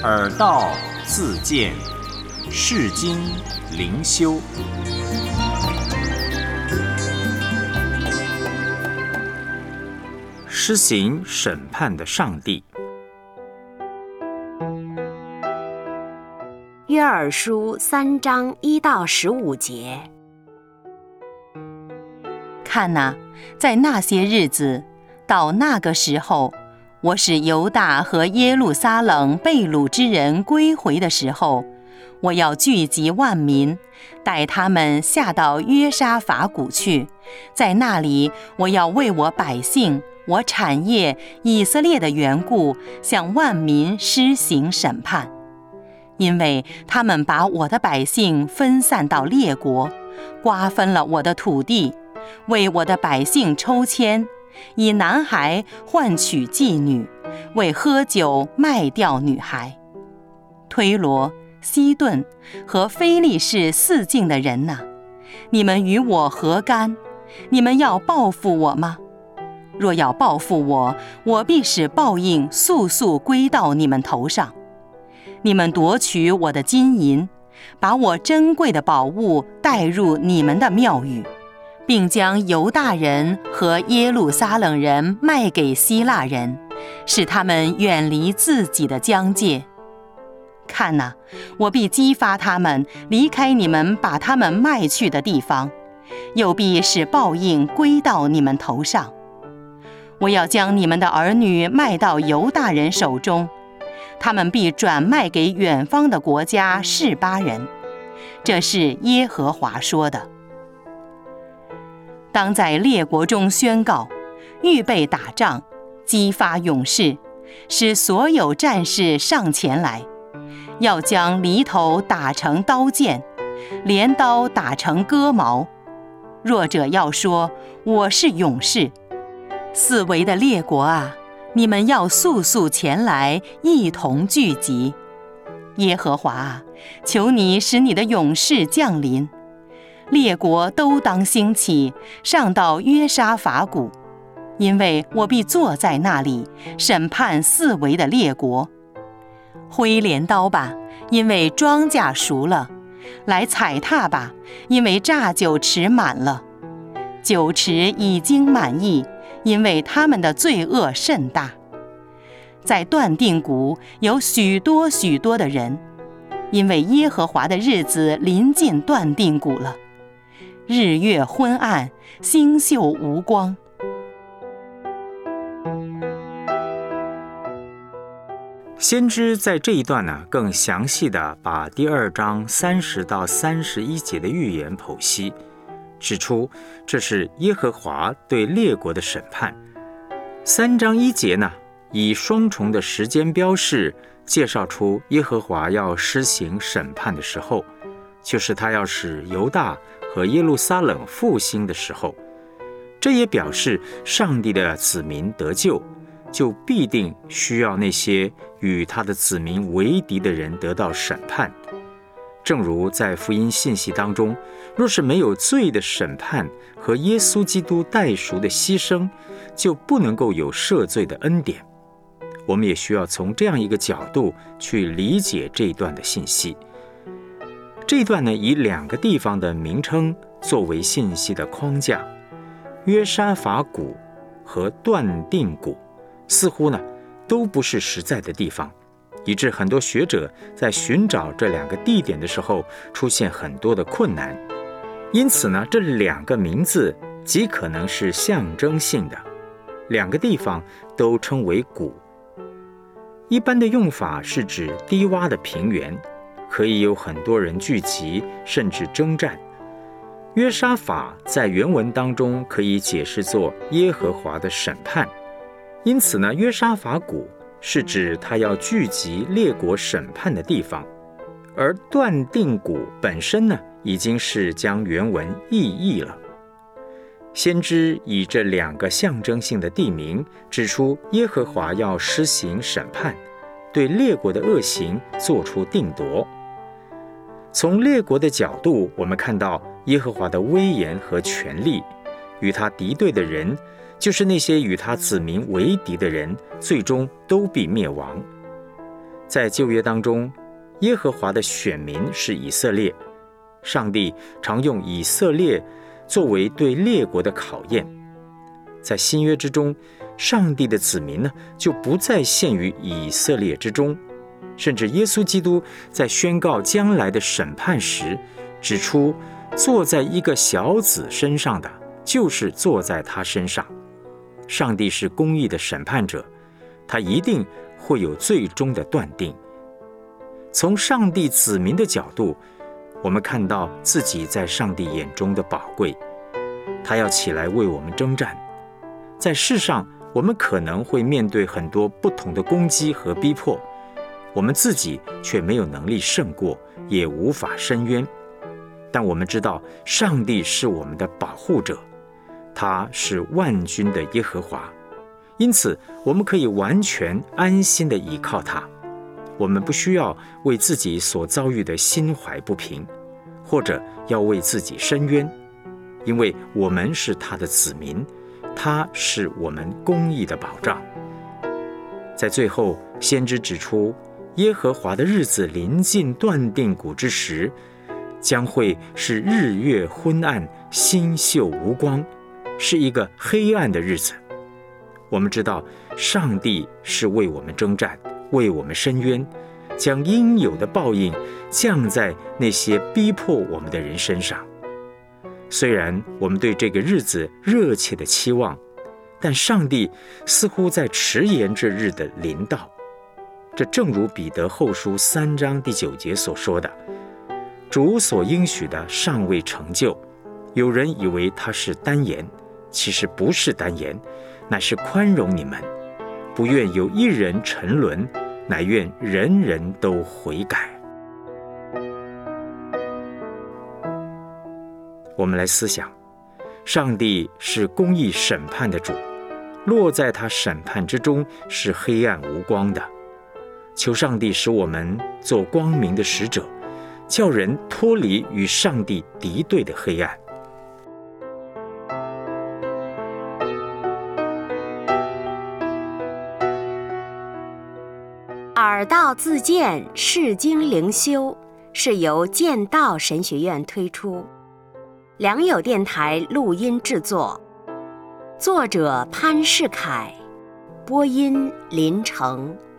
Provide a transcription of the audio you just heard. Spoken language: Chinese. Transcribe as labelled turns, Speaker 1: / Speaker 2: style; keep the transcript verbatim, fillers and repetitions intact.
Speaker 1: 耳道自见，世经灵修。施行审判的上帝。
Speaker 2: 约珥书三章一到十五节。
Speaker 3: 看哪，在那些日子，到那个时候，我使犹大和耶路撒冷被掳之人归回的时候，我要聚集万民，带他们下到约沙法谷去，在那里我要为我百姓我产业以色列的缘故，向万民施行审判。因为他们把我的百姓分散到列国，瓜分了我的土地，为我的百姓抽签，以男孩换取妓女，为喝酒卖掉女孩。推罗、西顿和非利士四境的人哪，你们与我何干？你们要报复我吗？若要报复我，我必使报应速速归到你们头上。你们夺取我的金银，把我珍贵的宝物带入你们的庙宇，并将犹大人和耶路撒冷人卖给希腊人，使他们远离自己的疆界。看哪，我必激发他们离开你们把他们卖去的地方，又必使报应归到你们头上。我要将你们的儿女卖到犹大人手中，他们必转卖给远方的国家示巴人。这是耶和华说的。当在列国中宣告，预备打仗，激发勇士，使所有战士上前来，要将犁头打成刀剑，镰刀打成戈矛。弱者要说，我是勇士。四围的列国啊，你们要速速前来，一同聚集。耶和华啊，求你使你的勇士降临，列国都当兴起，上到约沙法谷，因为我必坐在那里，审判四围的列国。挥镰刀吧，因为庄稼熟了；来踩踏吧，因为榨酒池满了。酒池已经满溢，因为他们的罪恶甚大。在断定谷有许多许多的人，因为耶和华的日子临近断定谷了。日月昏暗，星宿无光。
Speaker 1: 先知在这一段呢，更详细的把第二章三十到三十一节的预言剖析，指出这是耶和华对列国的审判。三章一节呢，以双重的时间标示，介绍出耶和华要施行审判的时候，就是他要使犹大和耶路撒冷复兴的时候。这也表示上帝的子民得救，就必定需要那些与他的子民为敌的人得到审判。正如在福音信息当中，若是没有罪的审判和耶稣基督代赎的牺牲，就不能够有赦罪的恩典。我们也需要从这样一个角度去理解这一段的信息。这一段呢，以两个地方的名称作为信息的框架，约沙法谷和断定谷，似乎呢都不是实在的地方，以致很多学者在寻找这两个地点的时候出现很多的困难。因此呢，这两个名字极可能是象征性的，两个地方都称为谷。一般的用法是指低洼的平原，可以有很多人聚集，甚至征战。约沙法在原文当中可以解释作耶和华的审判，因此呢，约沙法谷是指他要聚集列国审判的地方，而断定谷本身呢，已经是将原文意译了。先知以这两个象征性的地名，指出耶和华要施行审判，对列国的恶行做出定夺。从列国的角度，我们看到耶和华的威严和权力，与他敌对的人，就是那些与他子民为敌的人，最终都必灭亡。 在旧约当中，耶和华的选民是以色列，上帝常用以色列作为对列国的考验。在新约之中，上帝的子民呢，就不再限于以色列之中，甚至耶稣基督在宣告将来的审判时，指出坐在一个小子身上的，就是坐在他身上。上帝是公义的审判者，他一定会有最终的断定。从上帝子民的角度，我们看到自己在上帝眼中的宝贵，他要起来为我们征战。在世上，我们可能会面对很多不同的攻击和逼迫，我们自己却没有能力胜过，也无法伸冤。但我们知道，上帝是我们的保护者，他是万军的耶和华，因此我们可以完全安心地依靠他。我们不需要为自己所遭遇的心怀不平，或者要为自己伸冤，因为我们是他的子民，他是我们公义的保障。在最后，先知指出，耶和华的日子临近断定谷之时，将会是日月昏暗，星宿无光，是一个黑暗的日子。我们知道，上帝是为我们征战，为我们伸冤，将应有的报应降在那些逼迫我们的人身上。虽然我们对这个日子热切的期望，但上帝似乎在迟延这日的临到。这正如彼得后书三章第九节所说的，主所应许的尚未成就，有人以为他是单言，其实不是单言，乃是宽容你们，不愿有一人沉沦，乃愿人人都悔改。我们来思想，上帝是公义审判的主，落在他审判之中是黑暗无光的。求上帝使我们做光明的使者，叫人脱离与上帝敌对的黑暗。
Speaker 2: 耳道自荐释经灵修是由剑道神学院推出，良友电台录音制作，作者潘世凯，播音林成。